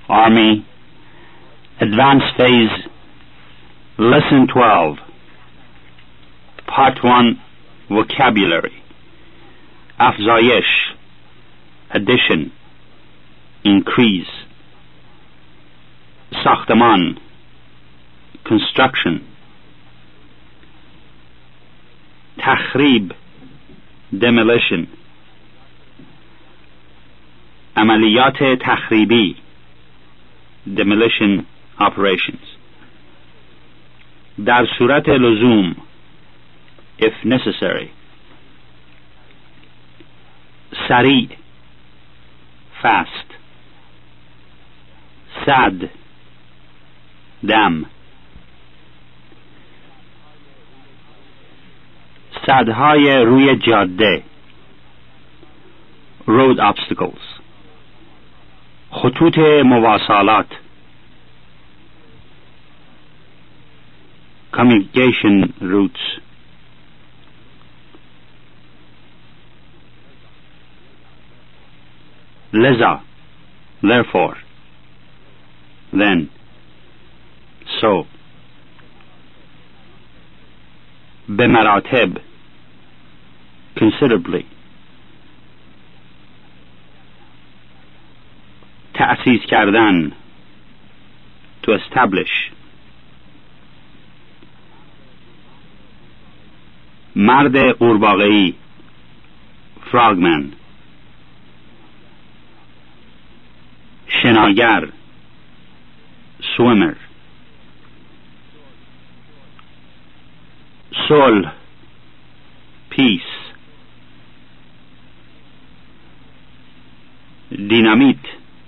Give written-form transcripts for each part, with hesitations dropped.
Army, Advanced Phase, Lesson 12, Part 1, Vocabulary, افزایش, addition, increase, ساختمان, construction, تخریب, demolition, عملیات تخریبی, demolition operations. در صورت لزوم, if necessary. سریع, fast. سد, دم. سدهای روی جاده, road obstacles. خطوط مواصلات, communication routes. لذا, therefore, then, so. به مراتب, considerably. تأسیس کردن, to establish. مرد قورباغه‌ای, frogman. شناگر, swimmer. صلح, peace. دینامیت,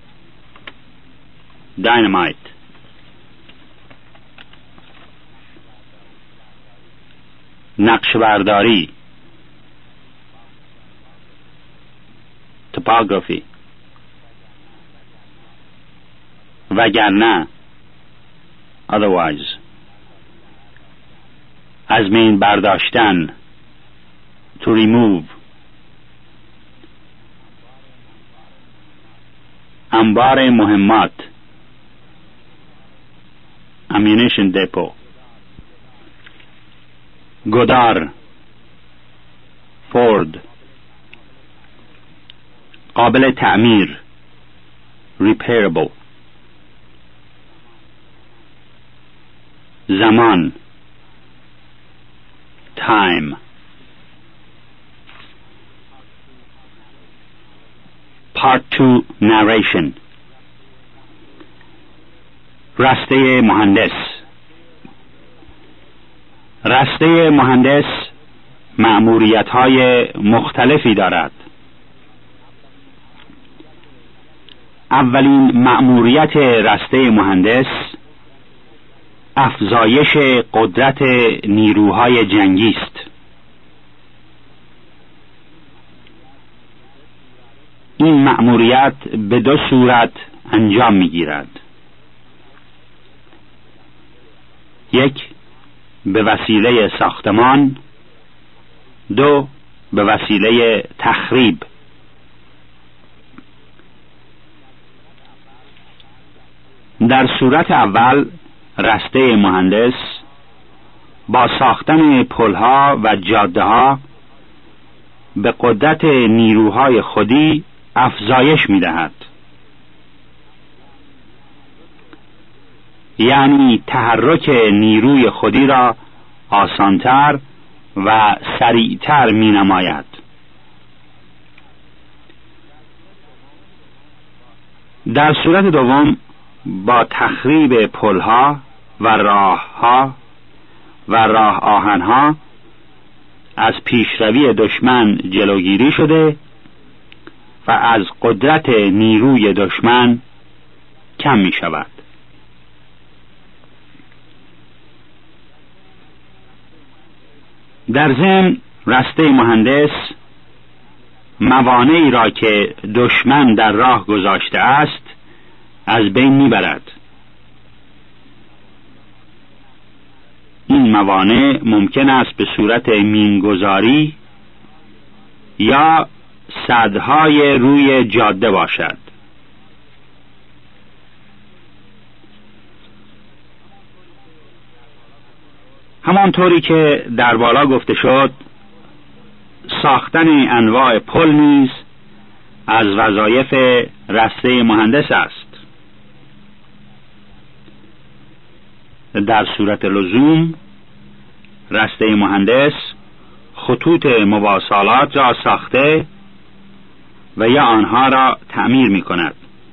dynamite. نقش برداری, topography. وگرنه, otherwise. از بین برداشتن, to remove. انبار مهمات, ammunition depot. گدار, فورد. قابل تعمیر, repairable. زمان, time. Part 2, narration. رسته مهندس. رسته مهندس مأموریت‌های مختلفی دارد. اولین مأموریت رسته مهندس افزایش قدرت نیروهای جنگی است. این مأموریت به دو صورت انجام می‌گیرد. یک، به وسیله ساختمان. دو، به وسیله تخریب. در صورت اول رسته مهندس با ساختن پل‌ها و جاده‌ها به قدرت نیروهای خودی افزایش می‌دهد. یعنی تحرک نیروی خودی را آسانتر و سریعتر می‌نماید. در صورت دوم با تخریب پل‌ها و راه‌ها و راه آهن‌ها از پیشروی دشمن جلوگیری شده و از قدرت نیروی دشمن کم می شود. در ضمن رسته مهندس موانعی را که دشمن در راه گذاشته است از بین میبرد. این موانع ممکن است به صورت مینگذاری یا سدهای روی جاده باشد. همانطوری که در بالا گفته شد، ساختن انواع پل نیز از وظایف رسته مهندس است. در صورت لزوم رسته مهندس خطوط مواصلات را ساخته و یا آنها را تعمیر می کند.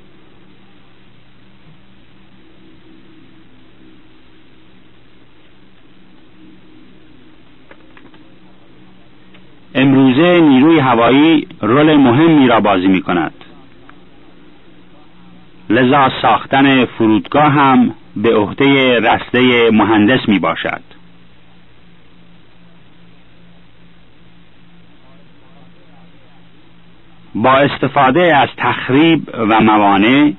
امروزه نیروی هوایی رول مهمی را بازی می کند. لذا ساختن فرودگاه هم به عهده رسته مهندس می باشد. با استفاده از تخریب و موانع،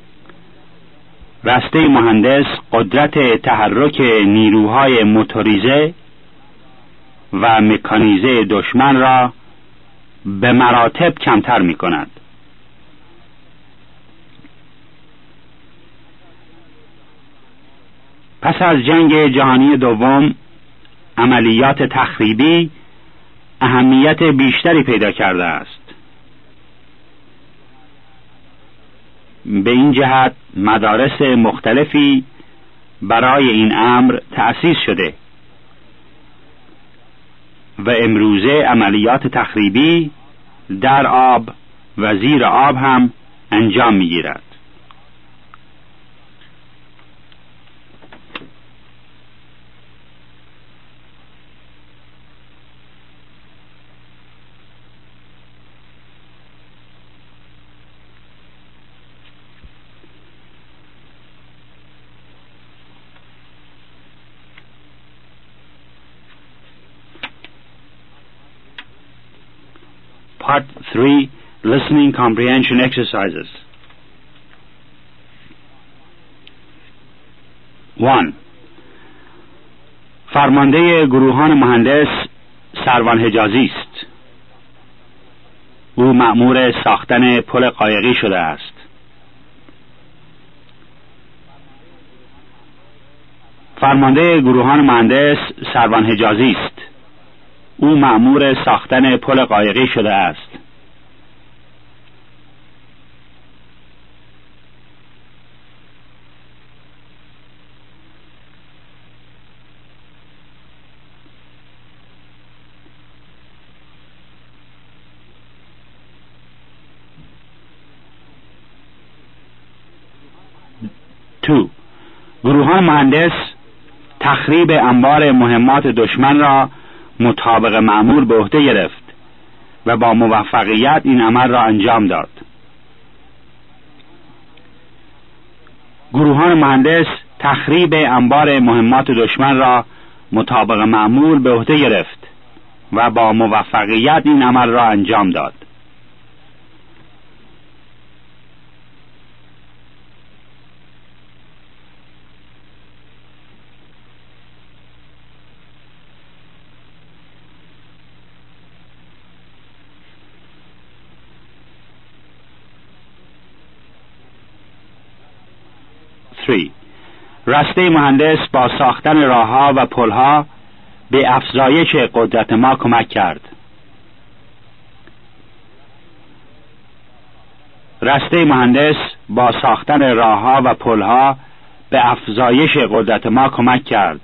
رسته مهندس قدرت تحرک نیروهای موتوریزه و مکانیزه دشمن را به مراتب کمتر می کند. پس از جنگ جهانی دوم عملیات تخریبی اهمیت بیشتری پیدا کرده است. به این جهت مدارس مختلفی برای این امر تأسیس شده و امروزه عملیات تخریبی در آب و زیر آب هم انجام می‌گیرد. Part 3 Listening Comprehension Exercises 1. فرمانده گروهان مهندس سروان حجازی است. او مأمور ساختن پل قایقی شده است. فرمانده گروهان مهندس سروان حجازی است. او مأمور ساختن پل قایقی شده است. دو. گروهان مهندس تخریب انبار مهمات دشمن را مطابق مأمور به عهده گرفت و با موفقیت این عمل را انجام داد. گروهان مهندس تخریب انبار مهمات دشمن را مطابق مأمور به عهده گرفت و با موفقیت این عمل را انجام داد. 3. رسته مهندس با ساختن راهها و پلها به افزایش قدرت ما کمک کرد. رسته مهندس با ساختن راهها و پلها به افزایش قدرت ما کمک کرد.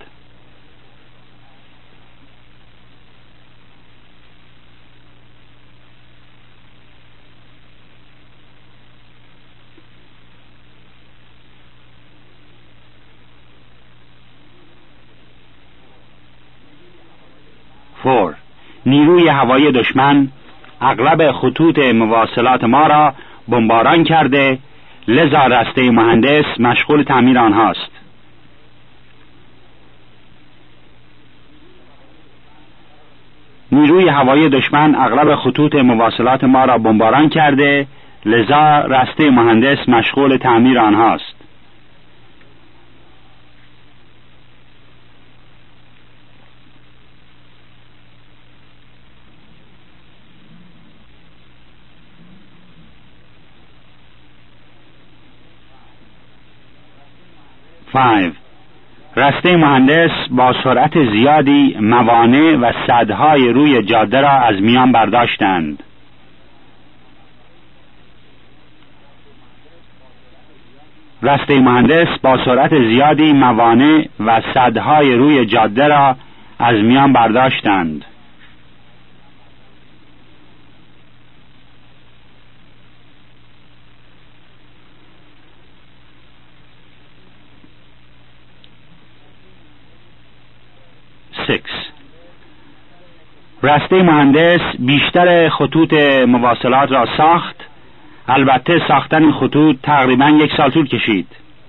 4. نیروی هوایی دشمن اغلب خطوط مواصلات ما را بمباران کرده، لذا رسته مهندس مشغول تعمیر آنهاست. نیروی هوایی دشمن اغلب خطوط مواصلات ما را بمباران کرده، لذا رسته مهندس مشغول تعمیر آنهاست. 5. رسته مهندس با سرعت زیادی موانع و سدهای روی جاده را از میان برداشتند. رسته مهندس با سرعت زیادی موانع و سدهای روی جاده را از میان برداشتند. رسته مهندس بیشتر خطوط مواصلات را ساخت، البته ساختن این خطوط تقریبا 1 سال طول کشید.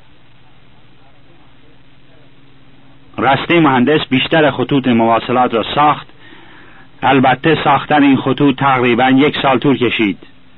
رسته مهندس بیشتر خطوط مواصلات را ساخت، البته ساختن این خطوط تقریبا 1 سال طول کشید.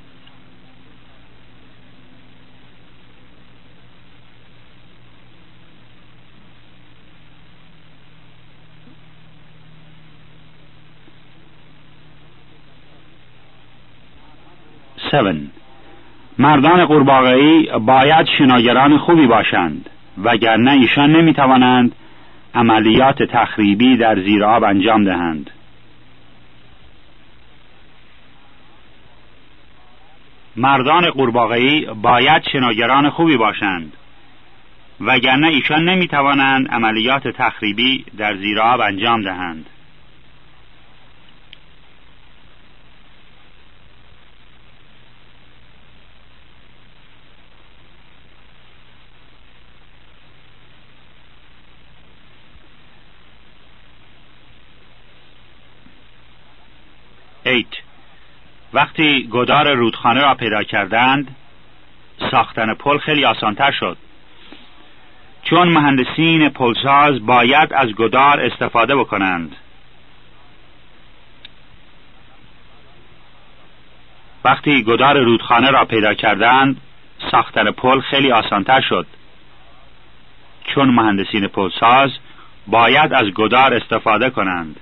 مردان قورباغه‌ای باید شناگران خوبی باشند، وگرنه ایشان نمیتوانند عملیات تخریبی در زیر آب انجام دهند. مردان قورباغه‌ای باید شناگران خوبی باشند، وگرنه ایشان نمیتوانند عملیات تخریبی در زیر آب انجام دهند. وقتی گدار رودخانه را پیدا کردند، ساختن پل خیلی آسانتر شد، چون مهندسین پلساز باید از گدار استفاده بکنند. وقتی گدار رودخانه را پیدا کردند، ساختن پل خیلی آسانتر شد، چون مهندسین پلساز باید از گدار استفاده کنند.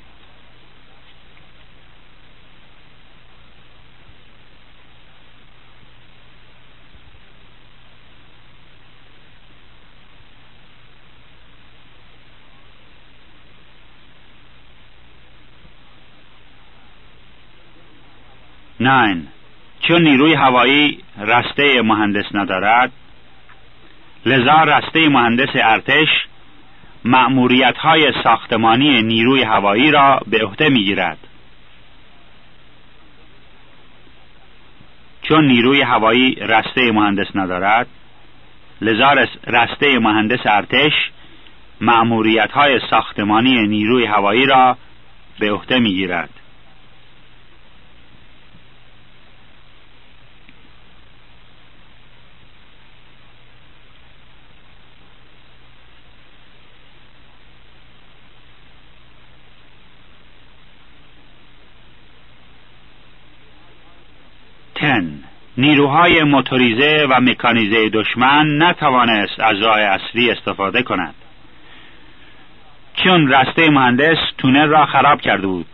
چون نیروی هوایی رسته مهندس ندارد، لذا رسته مهندس ارتش مأموریت‌های ساختمانی نیروی هوایی را به عهده می‌گیرد. چون نیروی هوایی رسته مهندس ندارد، لذا رسته مهندس ارتش مأموریت‌های ساختمانی نیروی هوایی را به عهده می‌گیرد. نیروهای موتوریزه و مکانیزه دشمن نتوانست از راه اصلی استفاده کند، چون رسته مهندس تونل را خراب کرده بود.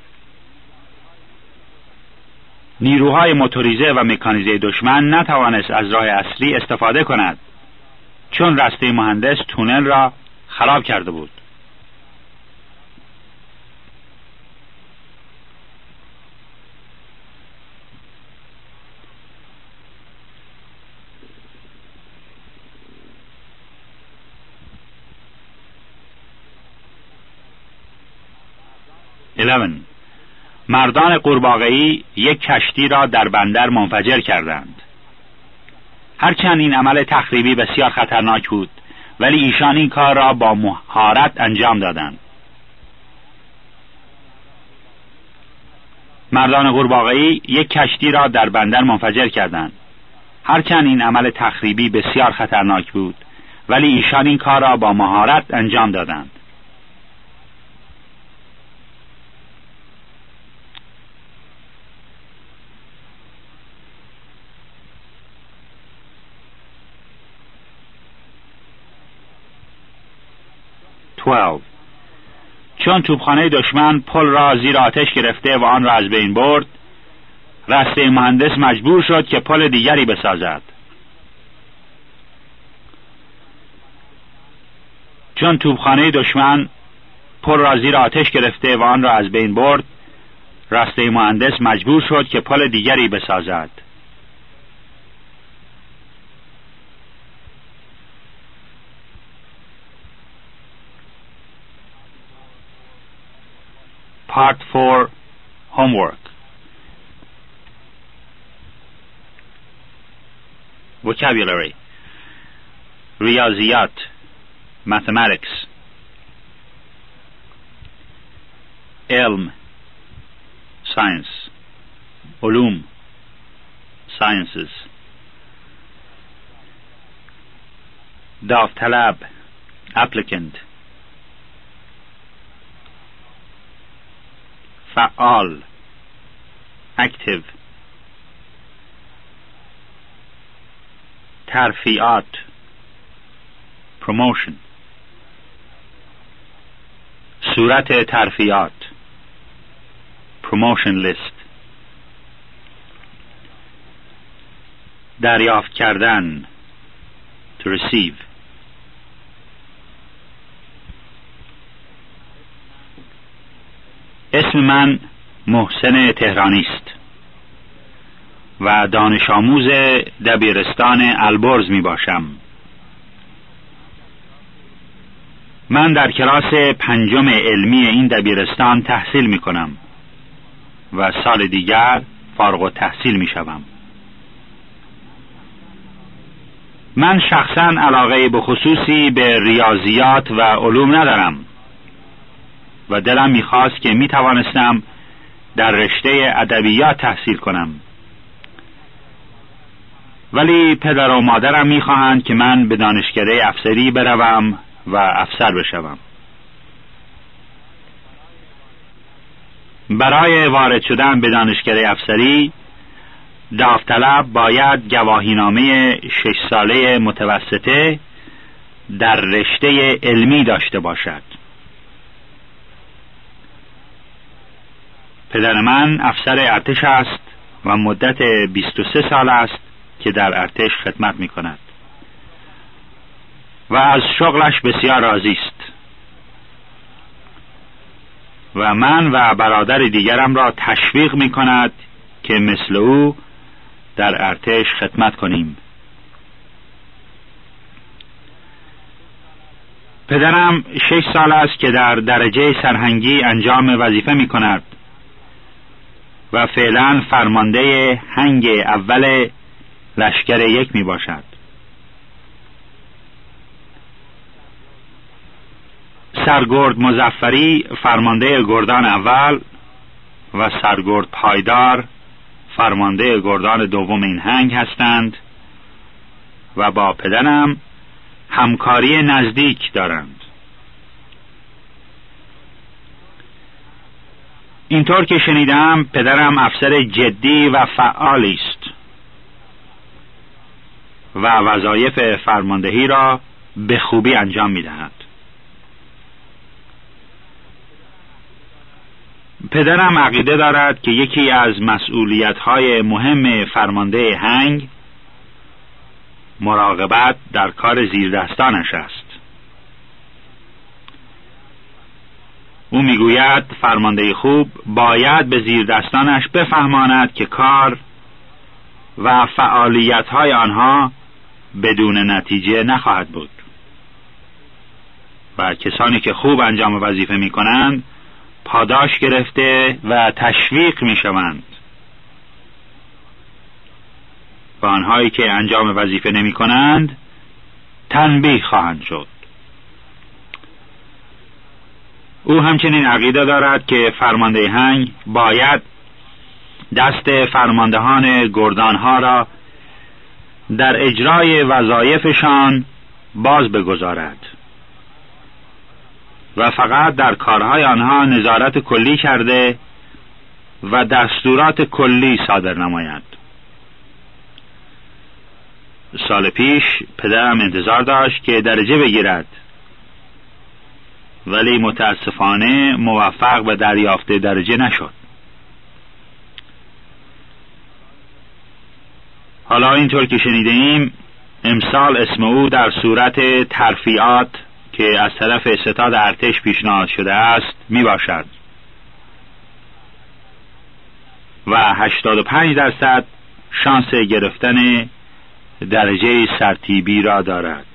نیروهای موتوریزه و مکانیزه دشمن نتوانست از راه اصلی استفاده کند، چون رسته مهندس تونل را خراب کرده بود. مردان قورباغه‌ای یک کشتی را در بندر منفجر کردند. هرچند این عمل تخریبی بسیار خطرناک بود، ولی ایشان این کار را با مهارت انجام دادند. مردان قورباغه‌ای یک کشتی را در بندر منفجر کردند. هرچند این عمل تخریبی بسیار خطرناک بود، ولی ایشان این کار را با مهارت انجام دادند. چون توپخانه دشمن پل را زیر آتش گرفته و آن را از بین برد، رسته مهندس مجبور شد که پل دیگری بسازد. چون توپخانه دشمن پل را زیر آتش گرفته و آن را از بین برد، راسته مهندس مجبور شد که پل دیگری بسازد. Part 4 Homework. Vocabulary: ریاضیات mathematics, علم science, علوم sciences, داوطلب applicant, فعال active, ترفیعات promotion, صورت ترفیعات promotion list, دریافت کردن to receive. اسم من محسن تهرانی است و دانش آموز دبیرستان البرز می باشم. من در کلاس 5 علمی این دبیرستان تحصیل می کنم و سال دیگر فارغ التحصیل می شوم. من شخصاً علاقه بخصوصی به ریاضیات و علوم ندارم و دلم می‌خواست که می‌توانستم در رشته ادبیات تحصیل کنم، ولی پدر و مادرم می‌خواهند که من به دانشکده افسری بروم و افسر بشوم. برای وارد شدن به دانشکده افسری، داوطلب باید گواهینامه 6 ساله متوسطه در رشته علمی داشته باشد. پدر من افسر ارتش است و مدت 23 سال است که در ارتش خدمت می کند و از شغلش بسیار راضی است و من و برادر دیگرم را تشویق می کند که مثل او در ارتش خدمت کنیم. پدرم 6 سال است که در درجه سرهنگی انجام وظیفه می کند و فعلا فرمانده هنگ اول لشکر 1 می باشد. سرگرد مظفری فرمانده گردان اول و سرگرد پایدار فرمانده گردان دوم این هنگ هستند و با پدرم همکاری نزدیک دارند. اینطور که شنیدم پدرم افسر جدی و فعالی است و وظایف فرماندهی را به خوبی انجام می‌دهد. پدرم عقیده دارد که یکی از مسئولیت‌های مهم فرمانده هنگ مراقبت در کار زیردستانش است. او میگوید فرمانده خوب باید به زیردستانش بفهماند که کار و فعالیت‌های آنها بدون نتیجه نخواهد بود و کسانی که خوب انجام وظیفه می‌کنند پاداش گرفته و تشویق می‌شوند و آنهایی که انجام وظیفه نمی‌کنند تنبیه خواهند شد. او همچنین عقیده دارد که فرمانده هنگ باید دست فرماندهان گردانها را در اجرای وظایفشان باز بگذارد و فقط در کارهای آنها نظارت کلی کرده و دستورات کلی صادر نماید. سال پیش پدرم انتظار داشت که درجه بگیرد، ولی متاسفانه موفق به دریافت درجه نشد. حالا اینطور که شنیده ایم امسال اسم او در صورت ترفیعات که از طرف ستاد ارتش پیشنهاد شده است می باشد و 85% شانس گرفتن درجه سرتیبی را دارد.